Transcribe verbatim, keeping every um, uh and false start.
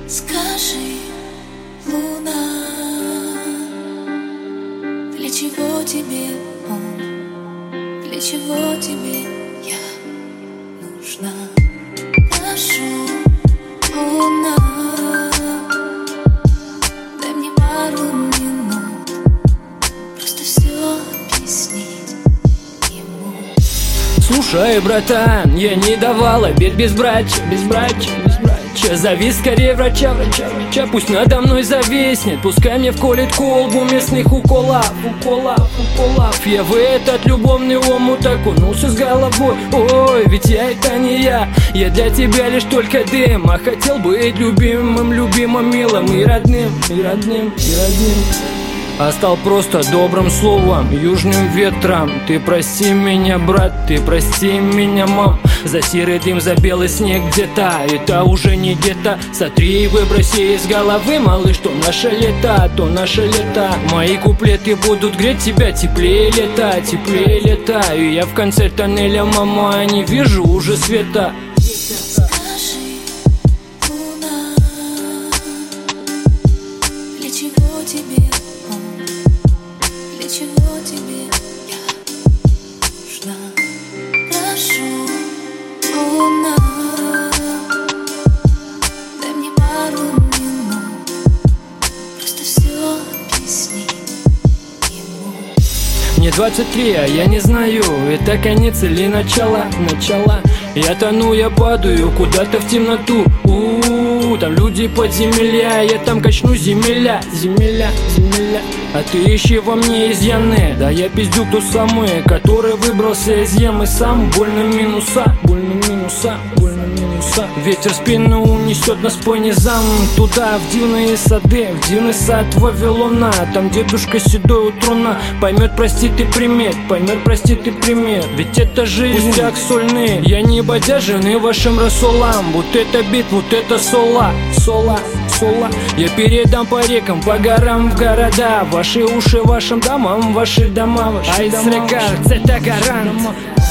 Скажи, луна, для чего тебе он, для чего тебе я нужна? Прошу, луна, дай мне пару минут, просто все объяснить ему. Слушай, братан, я не давал обет безбрачия, безбрачия, безбрачия. Зови скорее врача, врача, врача. Пусть надо мной зависнет, пускай мне вколет колбу местных уколов, уколов, уколов. Я в этот любовный омут окунулся с головой. Ой, ведь я это не я, я для тебя лишь только дым. А хотел быть любимым, любимым, милым и родным, и родным, и родным. А стал просто добрым словом, южным ветром. Ты прости меня, брат, ты прости меня, мам, за серый дым, за белый снег где-то. Это уже не где-то. Сотри и выброси из головы, малыш, то наше лето, то наше лето. Мои куплеты будут греть тебя теплее лета, теплее лета. И я в конце тоннеля, мама, не вижу уже света. Скажи, луна, для чего тебе он, для чего тебе я нужна? Прошу, луна, дай мне пару минут, просто все объяснить ему. Мне двадцать три, а я не знаю, это конец или начало, начало. Я тону, я падаю куда-то в темноту. У-у-у, там люди подземелья, я там качну земля, земля, земля. А ты ищи во мне изъяны, да я пиздюк тот самый, который выбрался из ямы сам. Больно минуса, больно минуса, больно минуса. Ветер спину унесет нас по низам, туда, в дивные сады, в дивный сад Вавилона. Там дедушка седой у трона поймет, простит и примет, поймет, простит и примет. Ведь это жизнь, пустяк сольный, я не бодяженый вашим рассолам. Вот это бит, вот это сола, сола, сола. Я передам по рекам, по горам, в города. Ваши уши вашим домам, ваши дома, ваши дома. Айс рекар, це та гарант.